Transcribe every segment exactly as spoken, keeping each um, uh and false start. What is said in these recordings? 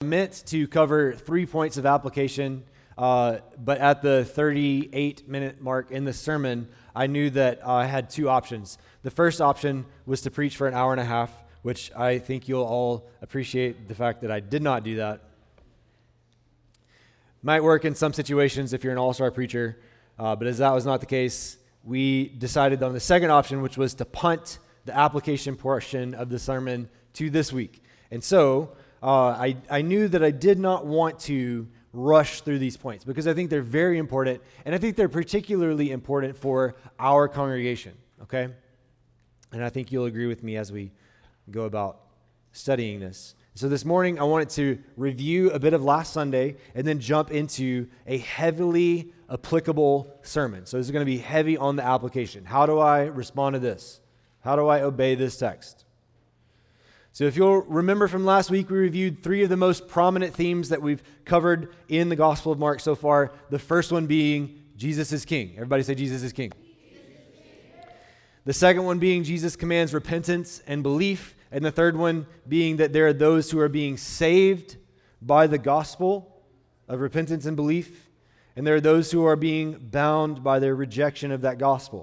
meant to cover three points of application, uh, but at the thirty-eight minute mark in the sermon, I knew that uh, I had two options. The first option was to preach for an hour and a half, which I think you'll all appreciate the fact that I did not do that. Might work in some situations if you're an all-star preacher, uh, but as that was not the case, we decided on the second option, which was to punt the application portion of the sermon to this week. And so uh, I, I knew that I did not want to rush through these points because I think they're very important, and I think they're particularly important for our congregation, okay? And I think you'll agree with me as we go about studying this. So this morning, I wanted to review a bit of last Sunday and then jump into a heavily applicable sermon. So this is going to be heavy on the application. How do I respond to this? How do I obey this text? So if you'll remember from last week, we reviewed three of the most prominent themes that we've covered in the Gospel of Mark so far. The first one being Jesus is King. Everybody say Jesus is King. Jesus is King. The second one being Jesus commands repentance and belief. And the third one being that there are those who are being saved by the gospel of repentance and belief. And there are those who are being bound by their rejection of that gospel.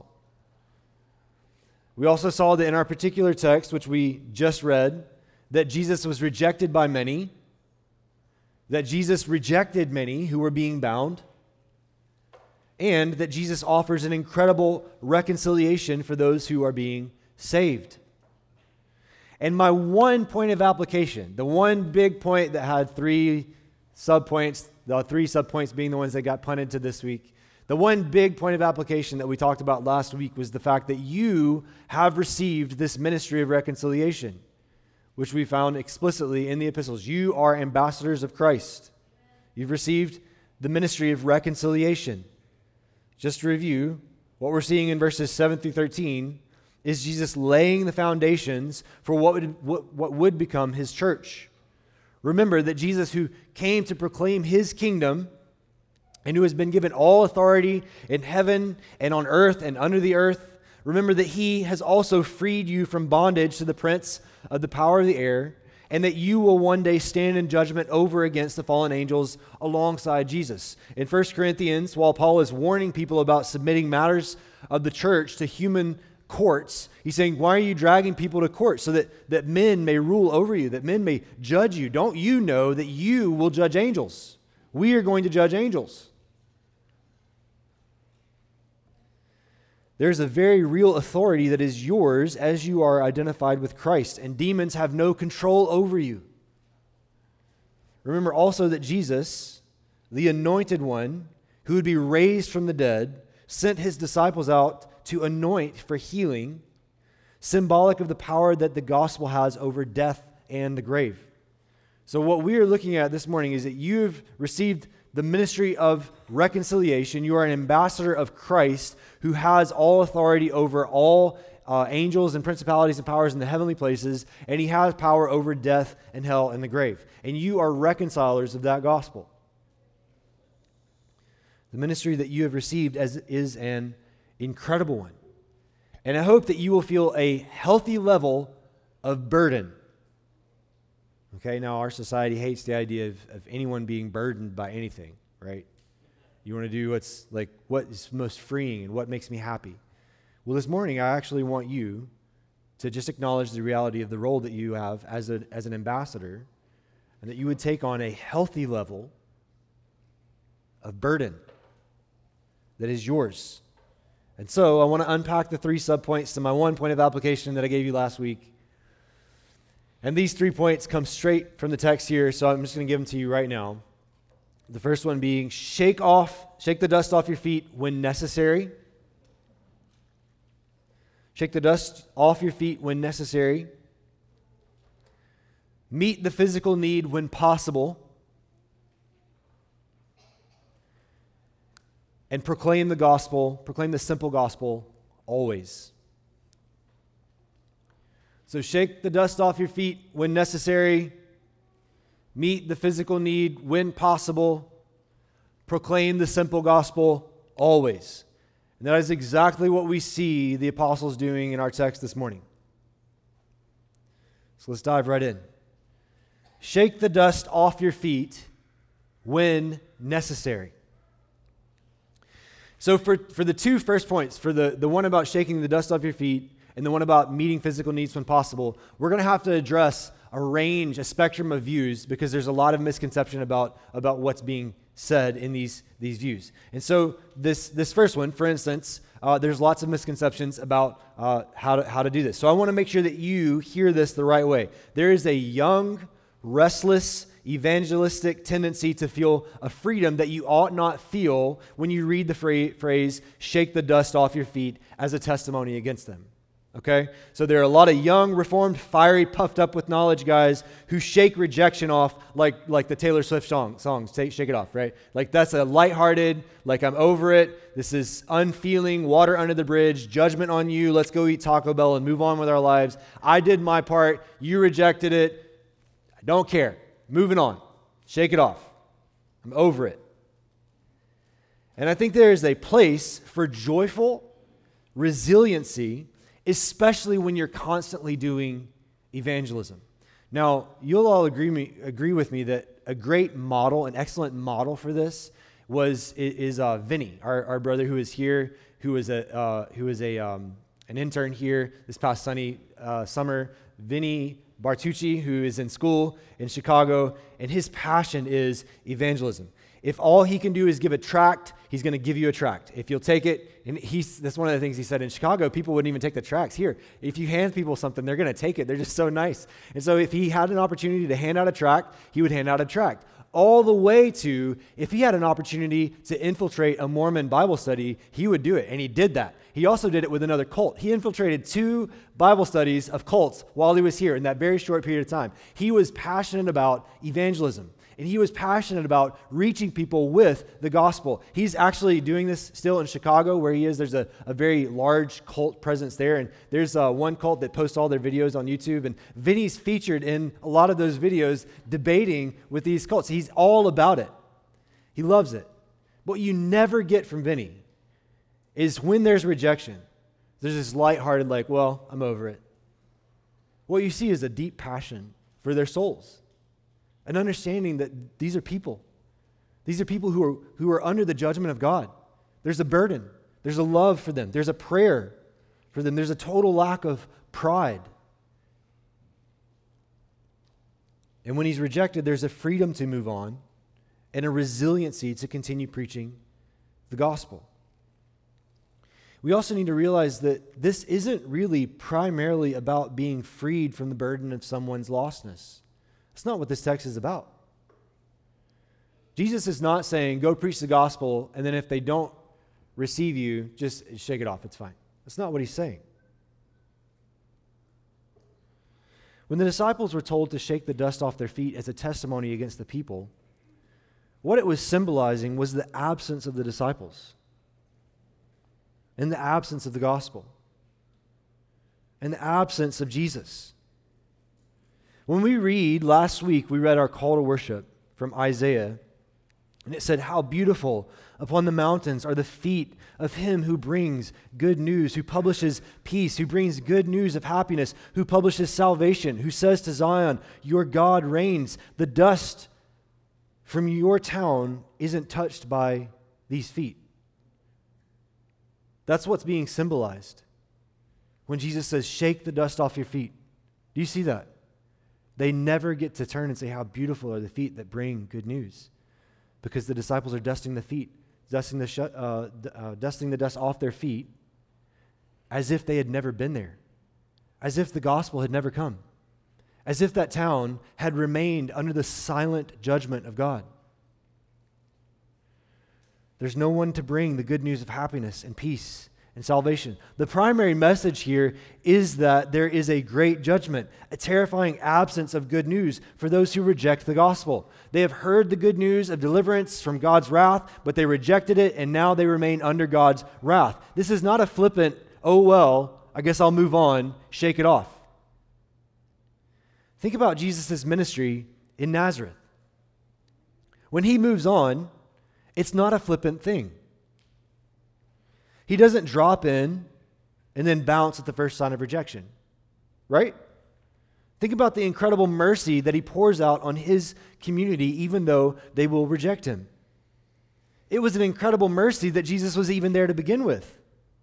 We also saw that in our particular text, which we just read, that Jesus was rejected by many, that Jesus rejected many who were being bound, and that Jesus offers an incredible reconciliation for those who are being saved. And my one point of application, the one big point that had three subpoints, the three subpoints being the ones that got punted to this week, the one big point of application that we talked about last week was the fact that you have received this ministry of reconciliation, which we found explicitly in the epistles. You are ambassadors of Christ. You've received the ministry of reconciliation. Just to review, what we're seeing in verses seven through thirteen is Jesus laying the foundations for what would, what, what would become his church. Remember that Jesus, who came to proclaim his kingdom and who has been given all authority in heaven and on earth and under the earth, remember that he has also freed you from bondage to the prince of the power of the air, and that you will one day stand in judgment over against the fallen angels alongside Jesus. In First Corinthians, while Paul is warning people about submitting matters of the church to human courts, he's saying, why are you dragging people to court? So that, that men may rule over you, that men may judge you. Don't you know that you will judge angels? We are going to judge angels. There's a very real authority that is yours as you are identified with Christ, and demons have no control over you. Remember also that Jesus, the anointed one, who would be raised from the dead, sent his disciples out to anoint for healing, symbolic of the power that the gospel has over death and the grave. So what we are looking at this morning is that you've received the ministry of reconciliation. You are an ambassador of Christ who has all authority over all uh, angels and principalities and powers in the heavenly places, and he has power over death and hell and the grave. And you are reconcilers of that gospel. The ministry that you have received as is an incredible one. And I hope that you will feel a healthy level of burden. Okay, now our society hates the idea of, of anyone being burdened by anything, right? You want to do what's like what is most freeing and what makes me happy. Well, this morning I actually want you to just acknowledge the reality of the role that you have as a as an ambassador, and that you would take on a healthy level of burden that is yours. And so I want to unpack the three subpoints to my one point of application that I gave you last week. And these three points come straight from the text here, so I'm just going to give them to you right now. The first one being, shake off, shake the dust off your feet when necessary. Shake the dust off your feet when necessary. Meet the physical need when possible. And proclaim the gospel, proclaim the simple gospel always. So shake the dust off your feet when necessary. Meet the physical need when possible. Proclaim the simple gospel always. And that is exactly what we see the apostles doing in our text this morning. So let's dive right in. shake the dust off your feet when necessary. So for, for the two first points, for the, the one about shaking the dust off your feet and the one about meeting physical needs when possible, we're going to have to address a range, a spectrum of views, because there's a lot of misconception about, about what's being said in these, these views. And so this, this first one, for instance, uh, there's lots of misconceptions about uh, how to, how to do this. So I want to make sure that you hear this the right way. There is a young, restless, evangelistic tendency to feel a freedom that you ought not feel when you read the fra- phrase, shake the dust off your feet, as a testimony against them. Okay? So there are a lot of young, reformed, fiery, puffed up with knowledge guys who shake rejection off like, like the Taylor Swift song, songs, take, shake it off, right? Like that's a lighthearted, like I'm over it, this is unfeeling, water under the bridge, judgment on you, let's go eat Taco Bell and move on with our lives. I did my part, you rejected it, I don't care. Moving on. Shake it off. I'm over it. And I think there is a place for joyful resiliency, especially when you're constantly doing evangelism. Now, you'll all agree me, agree with me that a great model, an excellent model for this was is uh, Vinny, our, our brother who is here, who is a uh, who is a um, an intern here this past sunny uh, summer. Vinny Bartucci, who is in school in Chicago, and his passion is evangelism. If all he can do is give a tract, he's going to give you a tract. If you'll take it, and he's, that's one of the things he said in Chicago, people wouldn't even take the tracts. Here, if you hand people something, they're going to take it. They're just so nice. And so if he had an opportunity to hand out a tract, he would hand out a tract. All the way to, if he had an opportunity to infiltrate a Mormon Bible study, he would do it, and he did that. He also did it with another cult. He infiltrated two Bible studies of cults while he was here in that very short period of time. He was passionate about evangelism, and he was passionate about reaching people with the gospel. He's actually doing this still in Chicago where he is. There's a, a very large cult presence there, and there's uh, one cult that posts all their videos on YouTube, and Vinny's featured in a lot of those videos debating with these cults. He's all about it. He loves it. What you never get from Vinny is when there's rejection, there's this lighthearted like, well, I'm over it. What you see is a deep passion for their souls. An understanding that these are people. These are people who are, who are under the judgment of God. There's a burden. There's a love for them. There's a prayer for them. There's a total lack of pride. And when he's rejected, there's a freedom to move on and a resiliency to continue preaching the gospel. We also need to realize that this isn't really primarily about being freed from the burden of someone's lostness. That's not what this text is about. Jesus is not saying, go preach the gospel, and then if they don't receive you, just shake it off, it's fine. That's not what he's saying. When the disciples were told to shake the dust off their feet as a testimony against the people, what it was symbolizing was the absence of the disciples, and the absence of the gospel, and the absence of Jesus. When we read, last week we read our call to worship from Isaiah, and it said, how beautiful upon the mountains are the feet of him who brings good news, who publishes peace, who brings good news of happiness, who publishes salvation, who says to Zion, your God reigns. The dust from your town isn't touched by these feet. That's what's being symbolized when Jesus says, shake the dust off your feet. Do you see that? They never get to turn and say, how beautiful are the feet that bring good news. Because the disciples are dusting the feet, dusting the, sh- uh, uh, dusting the dust off their feet as if they had never been there, as if the gospel had never come, as if that town had remained under the silent judgment of God. There's no one to bring the good news of happiness and peace and salvation. The primary message here is that there is a great judgment, a terrifying absence of good news for those who reject the gospel. They have heard the good news of deliverance from God's wrath, but they rejected it, and now they remain under God's wrath. This is not a flippant, oh well, I guess I'll move on, shake it off. Think about Jesus' ministry in Nazareth. When he moves on, it's not a flippant thing. He doesn't drop in and then bounce at the first sign of rejection, right? Think about the incredible mercy that he pours out on his community, even though they will reject him. It was an incredible mercy that Jesus was even there to begin with.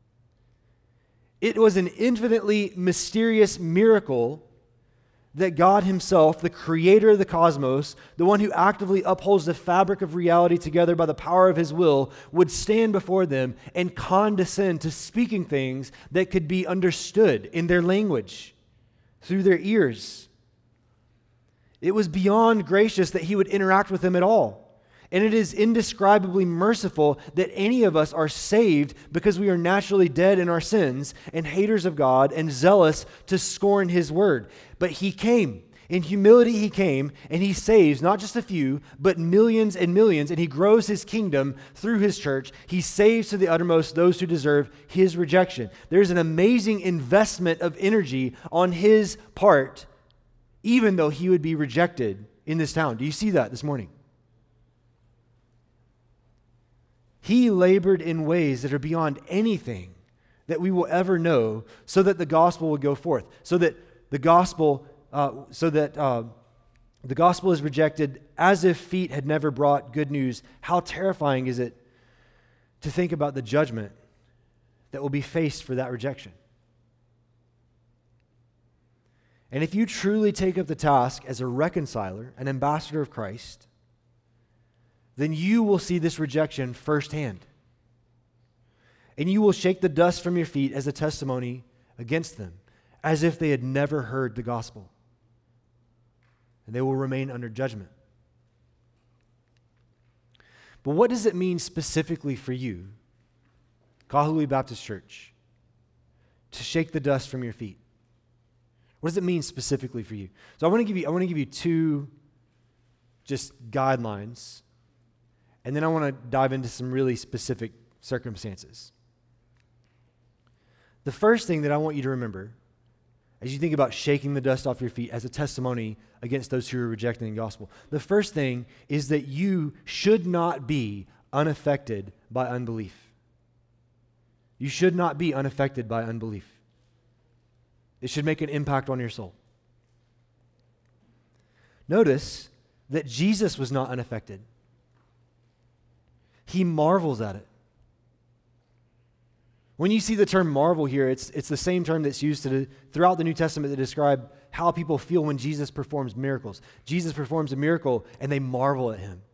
It was an infinitely mysterious miracle that God himself, the creator of the cosmos, the one who actively upholds the fabric of reality together by the power of his will, would stand before them and condescend to speaking things that could be understood in their language, through their ears. It was beyond gracious that he would interact with them at all. And it is indescribably merciful that any of us are saved because we are naturally dead in our sins and haters of God and zealous to scorn his word. But he came. In humility he came, and he saves not just a few, but millions and millions, and he grows his kingdom through his church. He saves to the uttermost those who deserve his rejection. There's an amazing investment of energy on his part, even though he would be rejected in this town. Do you see that this morning? He labored in ways that are beyond anything that we will ever know, so that the gospel would go forth, so that the gospel, uh, so that uh, the gospel is rejected as if feet had never brought good news. How terrifying is it to think about the judgment that will be faced for that rejection? And if you truly take up the task as a reconciler, an ambassador of Christ, then you will see this rejection firsthand. And you will shake the dust from your feet as a testimony against them, as if they had never heard the gospel. And they will remain under judgment. But what does it mean specifically for you, Kahului Baptist Church, to shake the dust from your feet? What does it mean specifically for you? So I want to give you, I want to give you two just guidelines, and then I want to dive into some really specific circumstances. The first thing that I want you to remember as you think about shaking the dust off your feet as a testimony against those who are rejecting the gospel, the first thing is that you should not be unaffected by unbelief. You should not be unaffected by unbelief. It should make an impact on your soul. Notice that Jesus was not unaffected. He marvels at it. When you see the term marvel here, it's, it's the same term that's used to, throughout the New Testament to describe how people feel when Jesus performs miracles. Jesus performs a miracle and they marvel at him.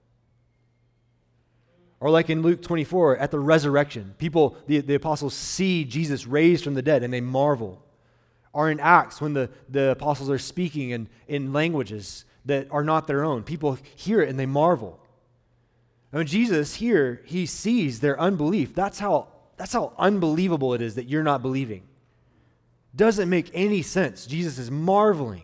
Or like in Luke twenty-four, at the resurrection, people, the, the apostles see Jesus raised from the dead and they marvel. Or in Acts, when the, the apostles are speaking in, in languages that are not their own, people hear it and they marvel. And when Jesus here, he sees their unbelief. That's how, that's how unbelievable it is that you're not believing. Doesn't make any sense. Jesus is marveling.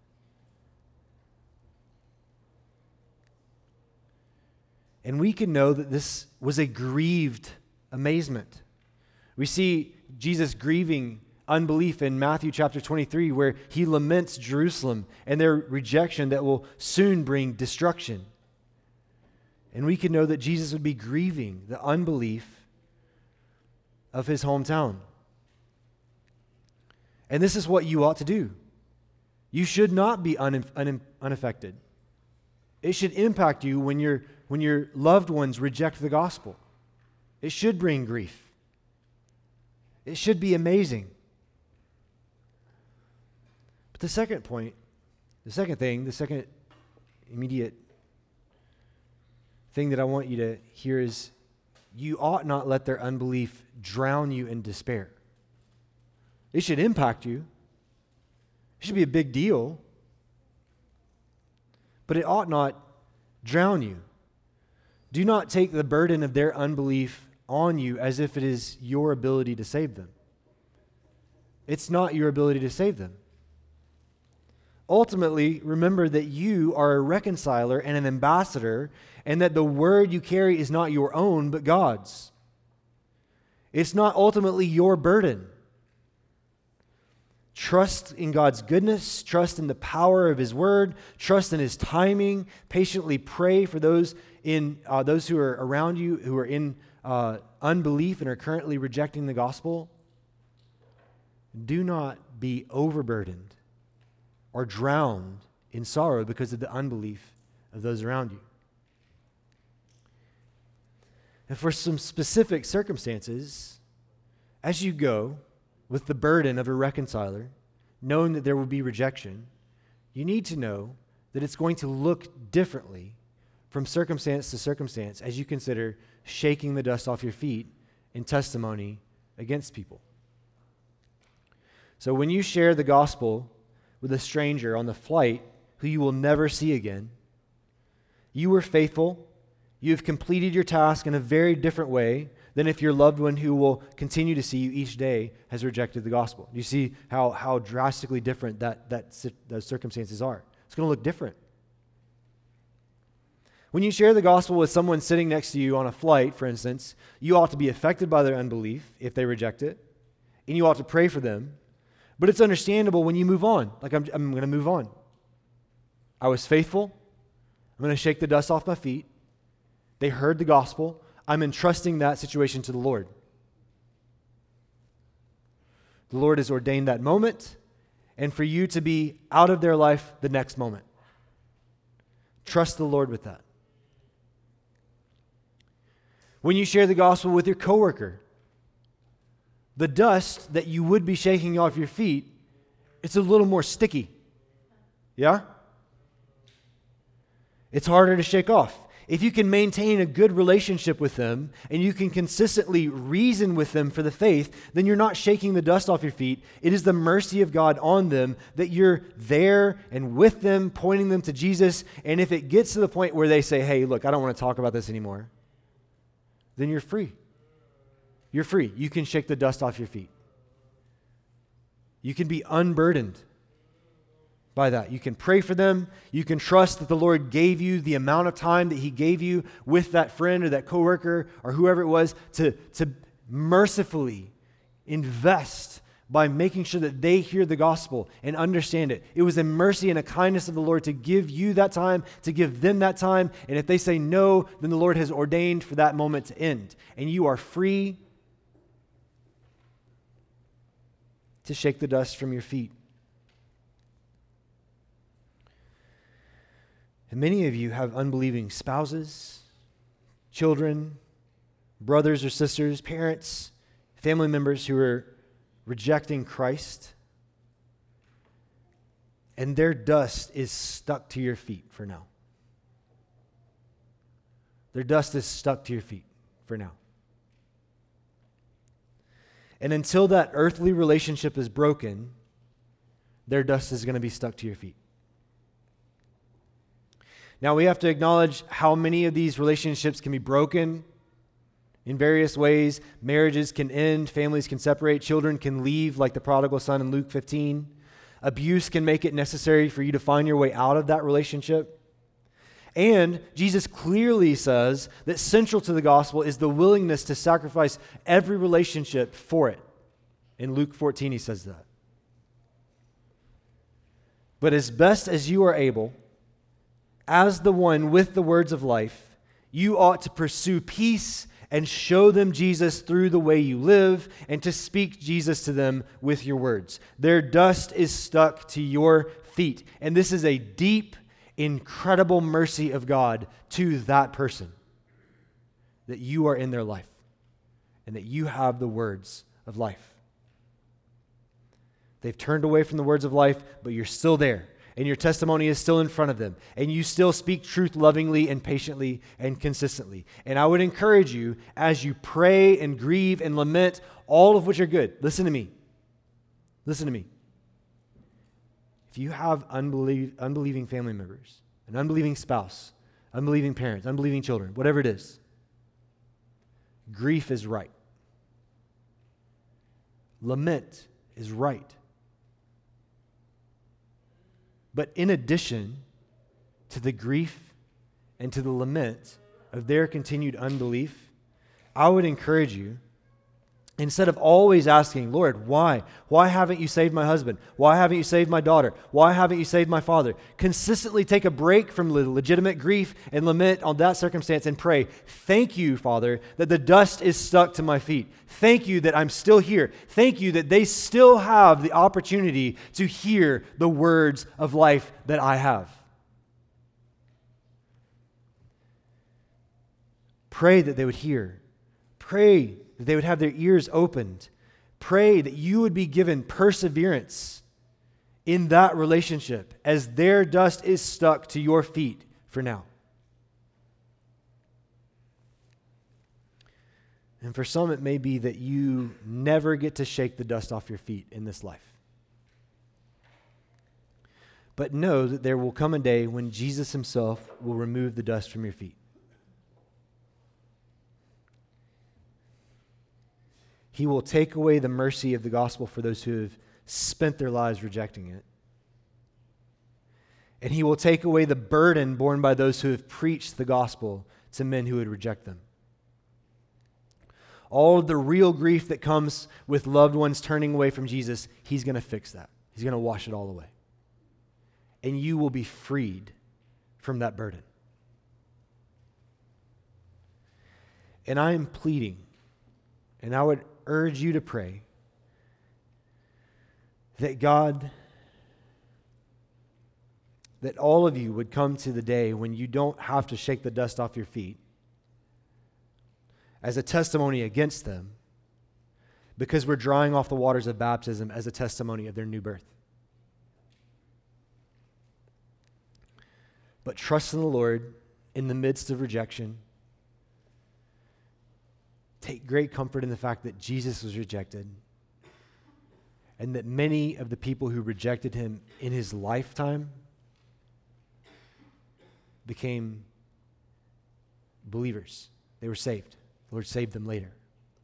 And we can know that this was a grieved amazement. We see Jesus grieving unbelief in Matthew chapter twenty-three, where he laments Jerusalem and their rejection that will soon bring destruction. And we can know that Jesus would be grieving the unbelief of his hometown. And this is what you ought to do. You should not be un- un- unaffected. It should impact you when, your when your loved ones reject the gospel. It should bring grief. It should be amazing. But the second point, the second thing, the second immediate thing that I want you to hear is you ought not let their unbelief drown you in despair. It should impact you. It should be a big deal. But it ought not drown you. Do not take the burden of their unbelief on you as if it is your ability to save them. It's not your ability to save them. Ultimately, remember that you are a reconciler and an ambassador, and that the word you carry is not your own, but God's. It's not ultimately your burden. Trust in God's goodness, trust in the power of his word, trust in his timing, patiently pray for those in uh, those who are around you who are in uh, unbelief and are currently rejecting the gospel. Do not be overburdened are drowned in sorrow because of the unbelief of those around you. And for some specific circumstances, as you go with the burden of a reconciler, knowing that there will be rejection, you need to know that it's going to look differently from circumstance to circumstance as you consider shaking the dust off your feet in testimony against people. So when you share the gospel with a stranger on the flight who you will never see again, you were faithful. You have completed your task in a very different way than if your loved one who will continue to see you each day has rejected the gospel. You see how, how drastically different that, that those circumstances are. It's going to look different. When you share the gospel with someone sitting next to you on a flight, for instance, you ought to be affected by their unbelief if they reject it, and you ought to pray for them. But it's understandable when you move on. Like, I'm, I'm going to move on. I was faithful. I'm going to shake the dust off my feet. They heard the gospel. I'm entrusting that situation to the Lord. The Lord has ordained that moment, and for you to be out of their life the next moment. Trust the Lord with that. When you share the gospel with your coworker, the dust that you would be shaking off your feet, it's a little more sticky. Yeah? It's harder to shake off. If you can maintain a good relationship with them and you can consistently reason with them for the faith, then you're not shaking the dust off your feet. It is the mercy of God on them that you're there and with them, pointing them to Jesus. And if it gets to the point where they say, hey, look, I don't want to talk about this anymore, then you're free. You're free. You can shake the dust off your feet. You can be unburdened by that. You can pray for them. You can trust that the Lord gave you the amount of time that He gave you with that friend or that coworker or whoever it was to, to mercifully invest by making sure that they hear the gospel and understand it. It was a mercy and a kindness of the Lord to give you that time, to give them that time. And if they say no, then the Lord has ordained for that moment to end. And you are free to shake the dust from your feet. And many of you have unbelieving spouses, children, brothers or sisters, parents, family members who are rejecting Christ. And their dust is stuck to your feet for now. Their dust is stuck to your feet for now. And until that earthly relationship is broken, their dust is going to be stuck to your feet. Now, we have to acknowledge how many of these relationships can be broken in various ways. Marriages can end, families can separate, children can leave, like the prodigal son in Luke fifteen. Abuse can make it necessary for you to find your way out of that relationship. And Jesus clearly says that central to the gospel is the willingness to sacrifice every relationship for it. In Luke fourteen, he says that. But as best as you are able, as the one with the words of life, you ought to pursue peace and show them Jesus through the way you live and to speak Jesus to them with your words. Their dust is stuck to your feet. And this is a deep, incredible mercy of God to that person, that you are in their life and that you have the words of life. They've turned away from the words of life, but you're still there. And your testimony is still in front of them. And you still speak truth lovingly and patiently and consistently. And I would encourage you, as you pray and grieve and lament, all of which are good. Listen to me. Listen to me. If you have unbelie- unbelieving family members, an unbelieving spouse, unbelieving parents, unbelieving children, whatever it is, grief is right. Lament is right. But in addition to the grief and to the lament of their continued unbelief, I would encourage you Instead of always asking, Lord, why? Why haven't you saved my husband? Why haven't you saved my daughter? Why haven't you saved my father? Consistently take a break from the legitimate grief and lament on that circumstance and pray, thank you, Father, that the dust is stuck to my feet. Thank you that I'm still here. Thank you that they still have the opportunity to hear the words of life that I have. Pray that they would hear. Pray that they would have their ears opened. Pray that you would be given perseverance in that relationship as their dust is stuck to your feet for now. And for some, it may be that you never get to shake the dust off your feet in this life. But know that there will come a day when Jesus himself will remove the dust from your feet. He will take away the mercy of the gospel for those who have spent their lives rejecting it. And he will take away the burden borne by those who have preached the gospel to men who would reject them. All of the real grief that comes with loved ones turning away from Jesus, he's going to fix that. He's going to wash it all away. And you will be freed from that burden. And I am pleading, and I would urge you to pray that God, that all of you would come to the day when you don't have to shake the dust off your feet as a testimony against them, because we're drawing off the waters of baptism as a testimony of their new birth. But trust in the Lord in the midst of rejection. Take great comfort in the fact that Jesus was rejected and that many of the people who rejected him in his lifetime became believers. They were saved. The Lord saved them later.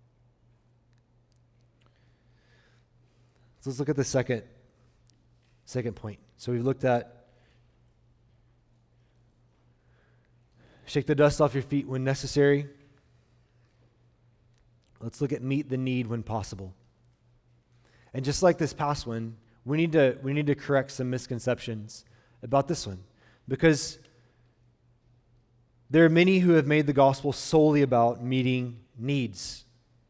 So let's look at the second, second point. So we've looked at shake the dust off your feet when necessary. Let's look at meet the need when possible. And just like this past one, we need to we need to correct some misconceptions about this one, because there are many who have made the gospel solely about meeting needs.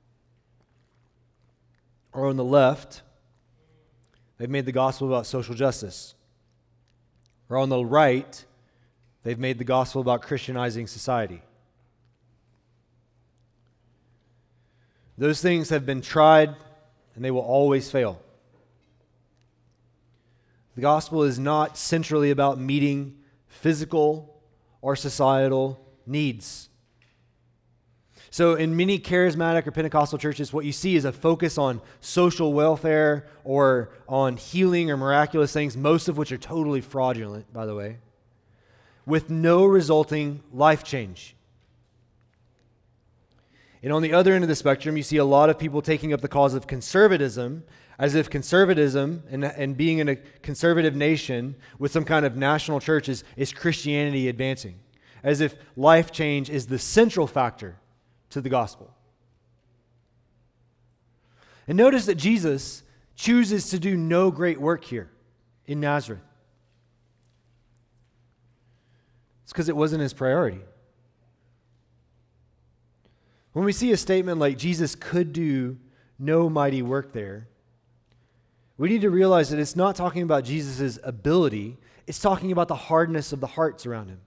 Or on the left, they've made the gospel about social justice. Or on the right, they've made the gospel about Christianizing society. Those things have been tried, and they will always fail. The gospel is not centrally about meeting physical or societal needs. So in many charismatic or Pentecostal churches, what you see is a focus on social welfare or on healing or miraculous things, most of which are totally fraudulent, by the way, with no resulting life change. And on the other end of the spectrum, you see a lot of people taking up the cause of conservatism, as if conservatism and, and being in a conservative nation with some kind of national church is, is Christianity advancing, as if life change is the central factor to the gospel. And notice that Jesus chooses to do no great work here in Nazareth. It's because it wasn't his priority. When we see a statement like Jesus could do no mighty work there, we need to realize that it's not talking about Jesus' ability, it's talking about the hardness of the hearts around him.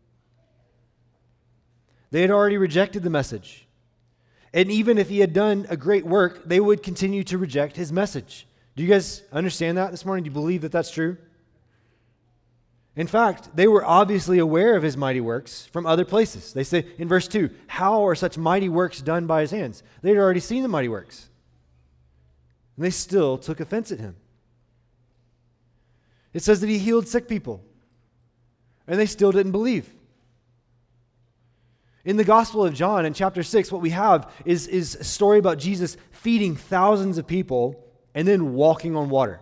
They had already rejected the message. And even if he had done a great work, they would continue to reject his message. Do you guys understand that this morning? Do you believe that that's true? In fact, they were obviously aware of his mighty works from other places. They say in verse two, how are such mighty works done by his hands? They had already seen the mighty works. And they still took offense at him. It says that he healed sick people. And they still didn't believe. In the Gospel of John, in chapter six, what we have is, is a story about Jesus feeding thousands of people and then walking on water.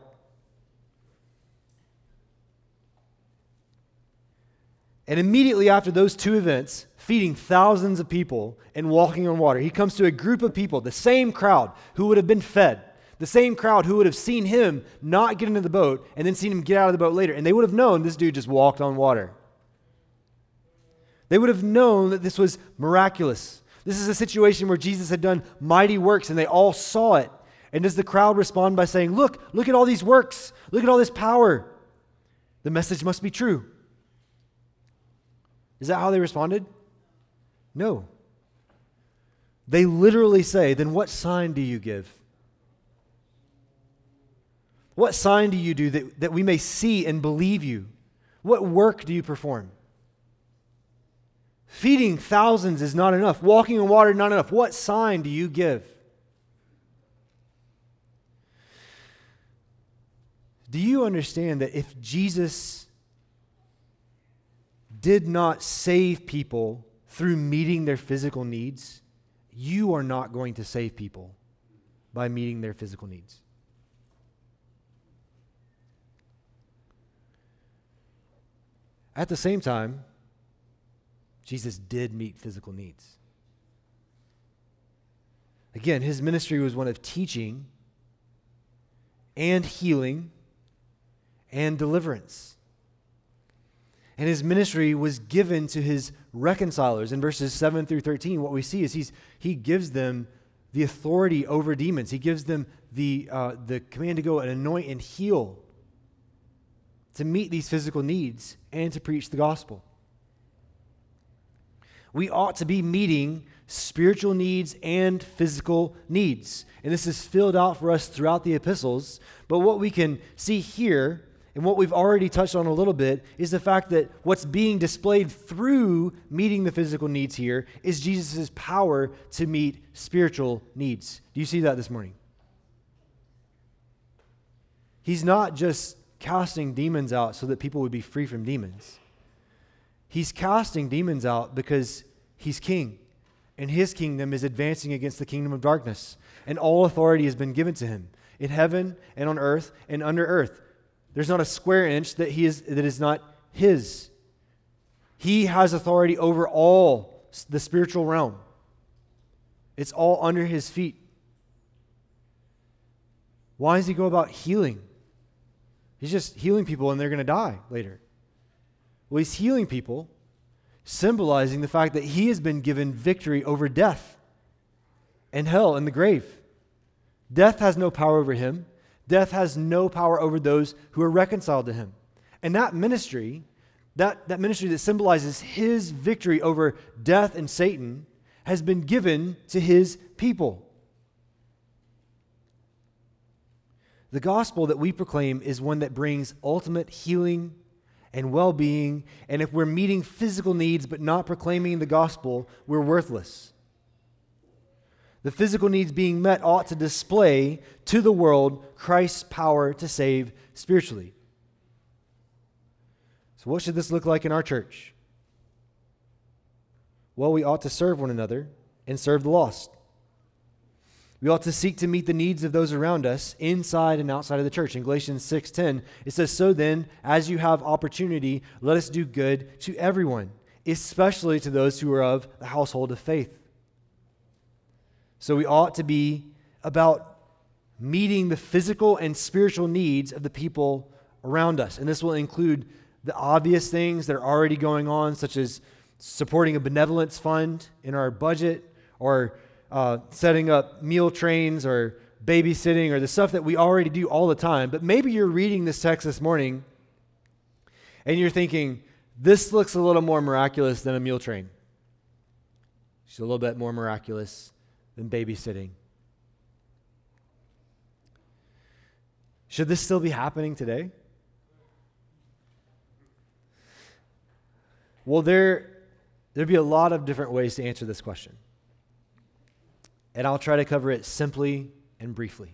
And immediately after those two events, feeding thousands of people and walking on water. He comes to a group of people, the same crowd who would have been fed, the same crowd who would have seen him not get into the boat and then seen him get out of the boat later. And they would have known this dude just walked on water. They would have known that this was miraculous. This is a situation where Jesus had done mighty works and they all saw it. And does the crowd respond by saying, look, look at all these works. Look at all this power. The message must be true. Is that how they responded? No. They literally say, then what sign do you give? What sign do you do that, that we may see and believe you? What work do you perform? Feeding thousands is not enough. Walking on water is not enough. What sign do you give? Do you understand that if Jesus did not save people through meeting their physical needs, you are not going to save people by meeting their physical needs? At the same time, Jesus did meet physical needs. Again, his ministry was one of teaching and healing and deliverance. And his ministry was given to his reconcilers. In verses seven through thirteen, what we see is he's, he gives them the authority over demons. He gives them the, uh, the command to go and anoint and heal, to meet these physical needs and to preach the gospel. We ought to be meeting spiritual needs and physical needs. And this is filled out for us throughout the epistles. But what we can see here, and what we've already touched on a little bit, is the fact that what's being displayed through meeting the physical needs here is Jesus' power to meet spiritual needs. Do you see that this morning? He's not just casting demons out so that people would be free from demons. He's casting demons out because he's king, and his kingdom is advancing against the kingdom of darkness, and all authority has been given to him in heaven and on earth and under earth. There's not a square inch that he is that is not his. He has authority over all the spiritual realm. It's all under his feet. Why does he go about healing? He's just healing people and they're going to die later. Well, he's healing people, symbolizing the fact that he has been given victory over death and hell and the grave. Death has no power over him. Death has no power over those who are reconciled to him. And that ministry, that, that ministry that symbolizes his victory over death and Satan, has been given to his people. The gospel that we proclaim is one that brings ultimate healing and well-being, and if we're meeting physical needs but not proclaiming the gospel, we're worthless. The physical needs being met ought to display to the world Christ's power to save spiritually. So what should this look like in our church? Well, we ought to serve one another and serve the lost. We ought to seek to meet the needs of those around us inside and outside of the church. In Galatians six ten, it says, "So then, as you have opportunity, let us do good to everyone, especially to those who are of the household of faith." So we ought to be about meeting the physical and spiritual needs of the people around us. And this will include the obvious things that are already going on, such as supporting a benevolence fund in our budget, or Uh, setting up meal trains or babysitting, or the stuff that we already do all the time. But maybe you're reading this text this morning and you're thinking, this looks a little more miraculous than a meal train. It's a little bit more miraculous than babysitting. Should this still be happening today? Well, there, there'd be a lot of different ways to answer this question. And I'll try to cover it simply and briefly.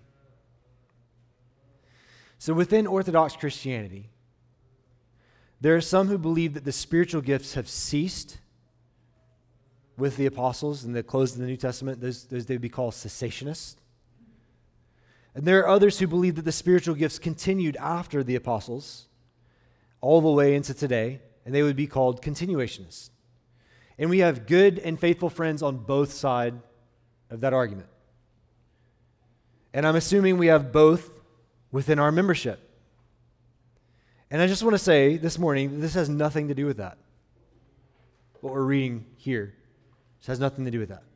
So within Orthodox Christianity, there are some who believe that the spiritual gifts have ceased with the apostles in the close of the New Testament. Those, those they would be called cessationists. And there are others who believe that the spiritual gifts continued after the apostles all the way into today, and they would be called continuationists. And we have good and faithful friends on both sides of that argument. And I'm assuming we have both within our membership. And I just want to say this morning that this has nothing to do with that. What we're reading here this has nothing to do with that.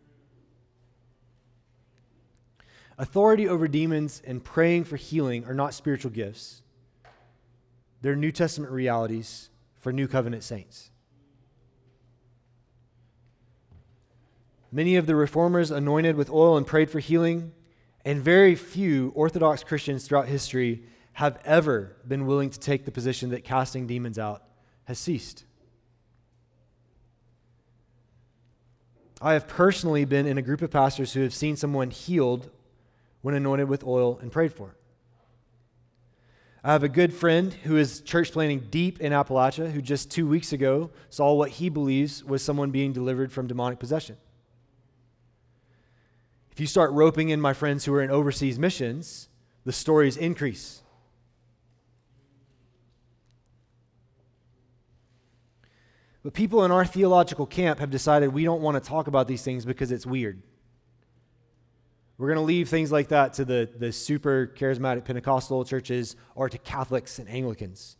Authority over demons and praying for healing are not spiritual gifts. They're New Testament realities for New Covenant saints. Many of the reformers anointed with oil and prayed for healing, and very few Orthodox Christians throughout history have ever been willing to take the position that casting demons out has ceased. I have personally been in a group of pastors who have seen someone healed when anointed with oil and prayed for. I have a good friend who is church planting deep in Appalachia who just two weeks ago saw what he believes was someone being delivered from demonic possession. If you start roping in my friends who are in overseas missions, the stories increase. But people in our theological camp have decided we don't want to talk about these things because it's weird. We're going to leave things like that to the, the super charismatic Pentecostal churches or to Catholics and Anglicans.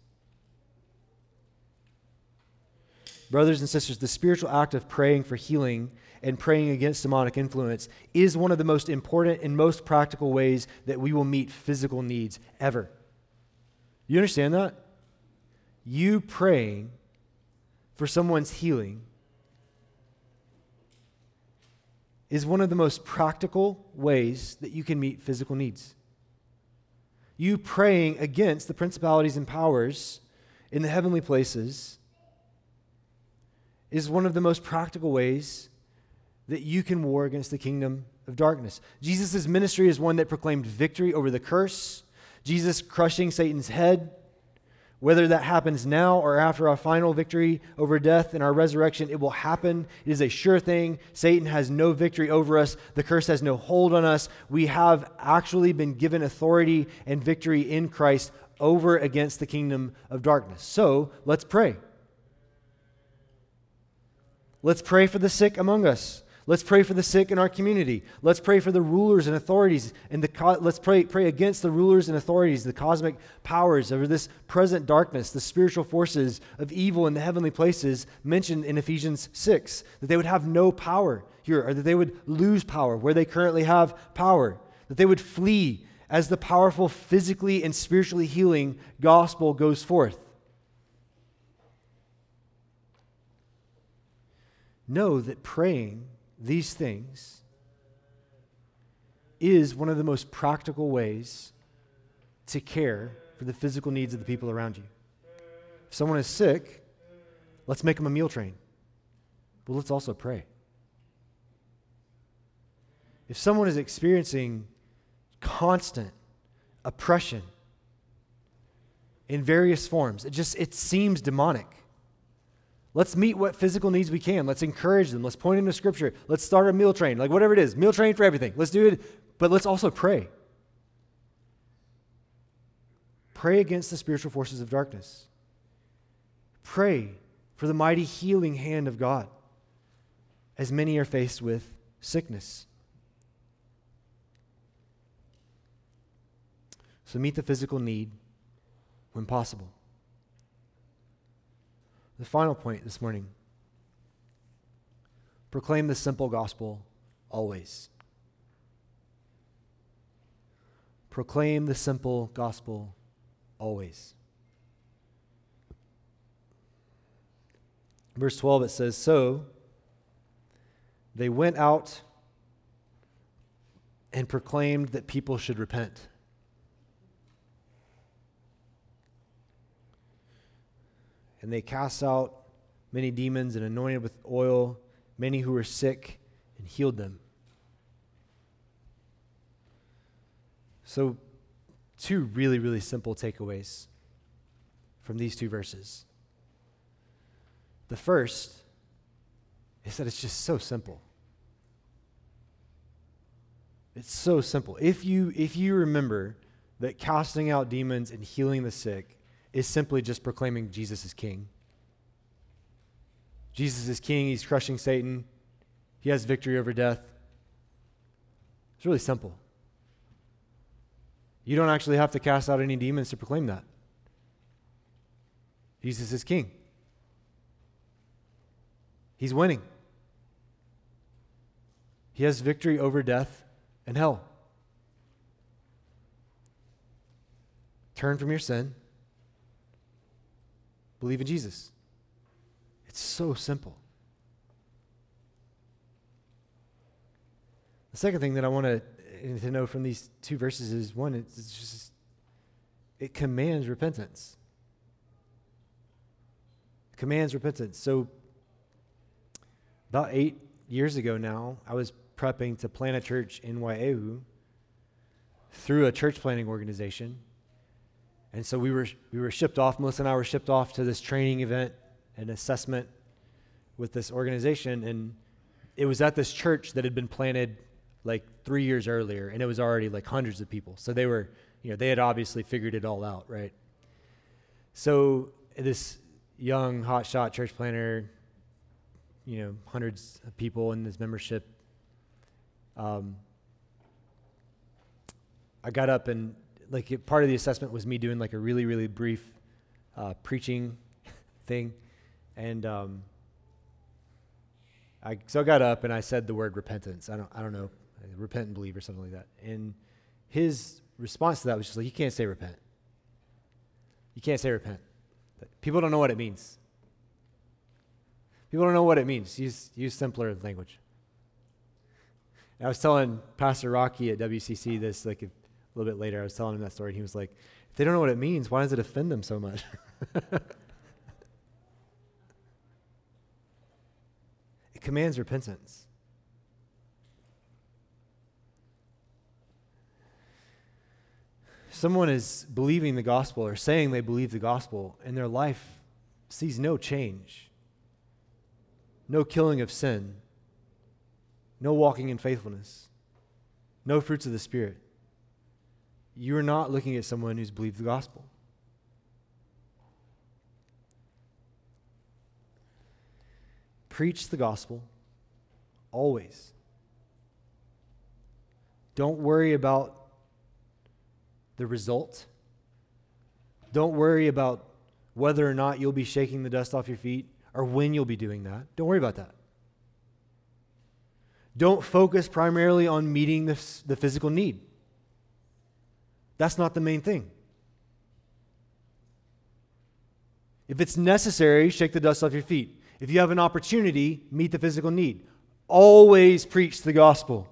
Brothers and sisters, the spiritual act of praying for healing and praying against demonic influence is one of the most important and most practical ways that we will meet physical needs ever. You understand that? You praying for someone's healing is one of the most practical ways that you can meet physical needs. You praying against the principalities and powers in the heavenly places is one of the most practical ways that you can war against the kingdom of darkness. Jesus' ministry is one that proclaimed victory over the curse, Jesus crushing Satan's head. Whether that happens now or after our final victory over death and our resurrection, it will happen. It is a sure thing. Satan has no victory over us. The curse has no hold on us. We have actually been given authority and victory in Christ over against the kingdom of darkness. So let's pray. Let's pray for the sick among us. Let's pray for the sick in our community. Let's pray for the rulers and authorities. And the co- let's pray, pray against the rulers and authorities, the cosmic powers over this present darkness, the spiritual forces of evil in the heavenly places mentioned in Ephesians six, that they would have no power here, or that they would lose power where they currently have power, that they would flee as the powerful physically and spiritually healing gospel goes forth. Know that praying these things is one of the most practical ways to care for the physical needs of the people around you. If someone is sick, let's make them a meal train. But let's also pray. If someone is experiencing constant oppression in various forms, it just it seems demonic. Let's meet what physical needs we can. Let's encourage them. Let's point them to Scripture. Let's start a meal train, like whatever it is, meal train for everything. Let's do it, but let's also pray. Pray against the spiritual forces of darkness. Pray for the mighty healing hand of God as many are faced with sickness. So meet the physical need when possible. The final point this morning. Proclaim the simple gospel always. Proclaim the simple gospel always. Verse twelve, it says, so they went out and proclaimed that people should repent. And they cast out many demons and anointed with oil many who were sick and healed them. So, two really, really simple takeaways from these two verses. The first is that it's just so simple. It's so simple. If you if you remember that casting out demons and healing the sick is simply just proclaiming Jesus is King. Jesus is king. He's crushing Satan. He has victory over death. It's really simple. You don't actually have to cast out any demons to proclaim that. Jesus is king. He's winning. He has victory over death and hell. Turn from your sin. Believe in Jesus. It's so simple. The second thing that I want to, to know from these two verses is, one, it's just, it commands repentance. It commands repentance. So about eight years ago now, I was prepping to plant a church in Wai'ehu through a church planting organization. And so we were we were shipped off, Melissa and I were shipped off to this training event and assessment with this organization. And it was at this church that had been planted like three years earlier, and it was already like hundreds of people. So they were, you know, they had obviously figured it all out, right? So this young, hotshot church planter, you know, hundreds of people in this membership, um, I got up and like it, part of the assessment was me doing like a really, really brief uh, preaching thing. And um, I so I got up and I said the word repentance. I don't I don't know, repent and believe or something like that. And his response to that was just like, you can't say repent. You can't say repent. People don't know what it means. People don't know what it means. Use, use simpler language. And I was telling Pastor Rocky at W C C this like a little bit later. I was telling him that story, and he was like, if they don't know what it means, why does it offend them so much? It commands repentance. Someone is believing the gospel or saying they believe the gospel, and their life sees no change, no killing of sin, no walking in faithfulness, no fruits of the Spirit. You're not looking at someone who's believed the gospel. Preach the gospel always. Don't worry about the result. Don't worry about whether or not you'll be shaking the dust off your feet or when you'll be doing that. Don't worry about that. Don't focus primarily on meeting the, the physical need. That's not the main thing. If it's necessary, shake the dust off your feet. If you have an opportunity, meet the physical need. Always preach the gospel.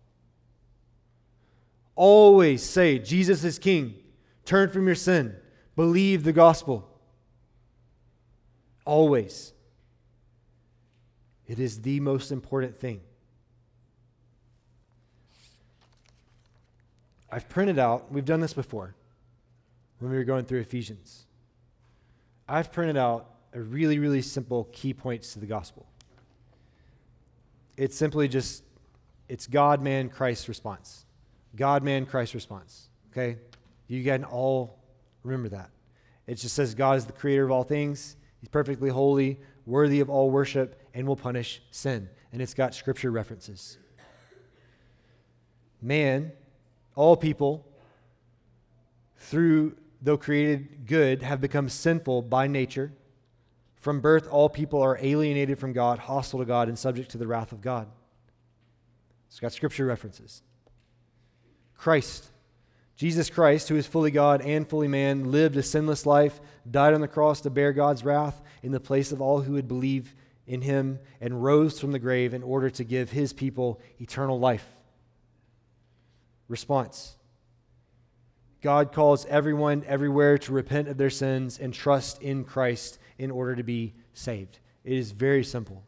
Always say, Jesus is king. Turn from your sin. Believe the gospel. Always. It is the most important thing. I've printed out, we've done this before when we were going through Ephesians. I've printed out a really, really simple key points to the gospel. It's simply just, it's God, man, Christ response. God, man, Christ response. Okay? You can all remember that. It just says God is the creator of all things. He's perfectly holy, worthy of all worship, and will punish sin. And it's got scripture references. Man, all people, through, though created good, have become sinful by nature. From birth, all people are alienated from God, hostile to God, and subject to the wrath of God. It's got scripture references. Christ, Jesus Christ, who is fully God and fully man, lived a sinless life, died on the cross to bear God's wrath in the place of all who would believe in him, and rose from the grave in order to give his people eternal life. Response. God calls everyone everywhere to repent of their sins and trust in Christ in order to be saved. It is very simple.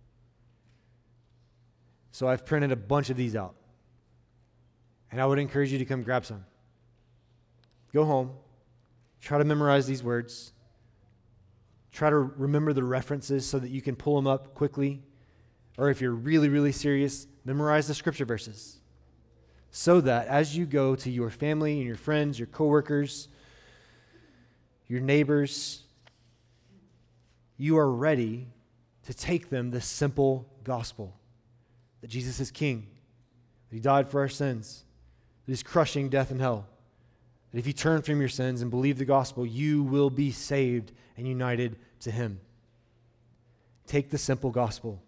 So I've printed a bunch of these out. And I would encourage you to come grab some. Go home. Try to memorize these words. Try to remember the references so that you can pull them up quickly. Or if you're really, really serious, memorize the scripture verses. So that as you go to your family and your friends, your coworkers, your neighbors, you are ready to take them the simple gospel that Jesus is king, that he died for our sins, that he's crushing death and hell, that if you turn from your sins and believe the gospel, you will be saved and united to him. Take the simple gospel.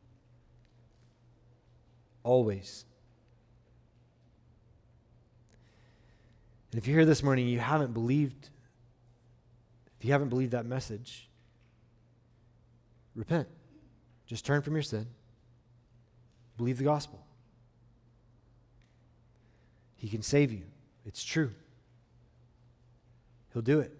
Always. And if you're here this morning and you haven't believed, if you haven't believed that message, repent. Just turn from your sin. Believe the gospel. He can save you. It's true. He'll do it.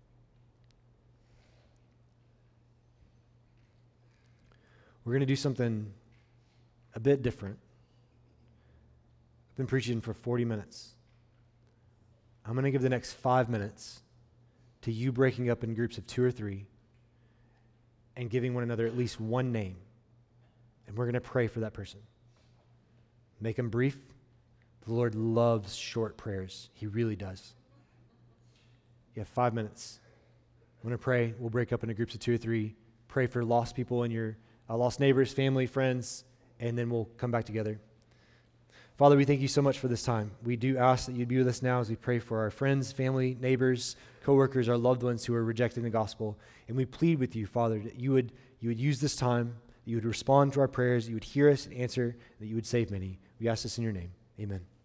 We're going to do something a bit different. I've been preaching for forty minutes. I'm going to give the next five minutes to you breaking up in groups of two or three and giving one another at least one name. And we're going to pray for that person. Make them brief. The Lord loves short prayers. He really does. You have five minutes. I'm going to pray. We'll break up into groups of two or three. Pray for lost people in your uh, lost neighbors, family, friends, and then we'll come back together. Father, we thank you so much for this time. We do ask that you'd be with us now as we pray for our friends, family, neighbors, coworkers, our loved ones who are rejecting the gospel. And we plead with you, Father, that you would you would use this time, that you would respond to our prayers, that you would hear us and answer, that you would save many. We ask this in your name. Amen.